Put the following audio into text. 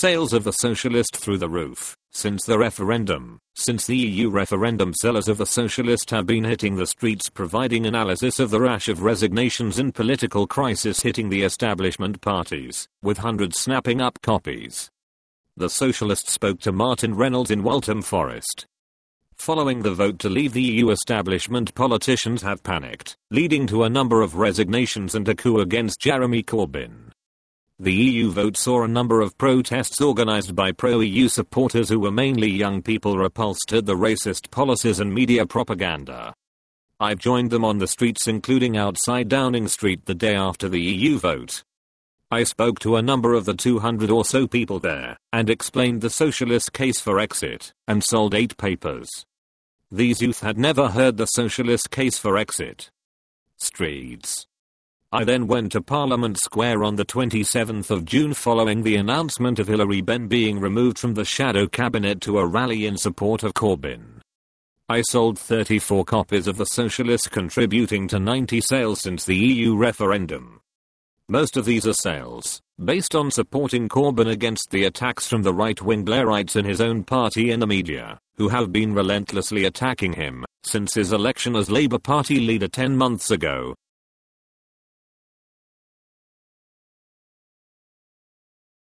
sales of the Socialist through the roof since the referendum. Since the EU referendum, sellers of the Socialist have been hitting the streets providing analysis of the rash of resignations and political crisis hitting the establishment parties, with hundreds snapping up copies. The Socialist spoke to Martin Reynolds in Waltham Forest. Following the vote to leave the EU establishment, politicians have panicked, leading to a number of resignations and a coup against Jeremy Corbyn. The EU vote saw a number of protests organised by pro-EU supporters who were mainly young people repulsed at the racist policies and media propaganda. I've joined them on the streets, including outside Downing Street the day after the EU vote. I spoke to a number of the 200 or so people there, and explained the socialist case for exit, and sold 8 papers. These youth had never heard the socialist case for exit. Streets. I then went to Parliament Square on the 27th of June following the announcement of Hilary Benn being removed from the shadow cabinet to a rally in support of Corbyn. I sold 34 copies of the Socialist, contributing to 90 sales since the EU referendum. Most of these are sales based on supporting Corbyn against the attacks from the right-wing Blairites in his own party and the media, who have been relentlessly attacking him since his election as Labour Party leader 10 months ago.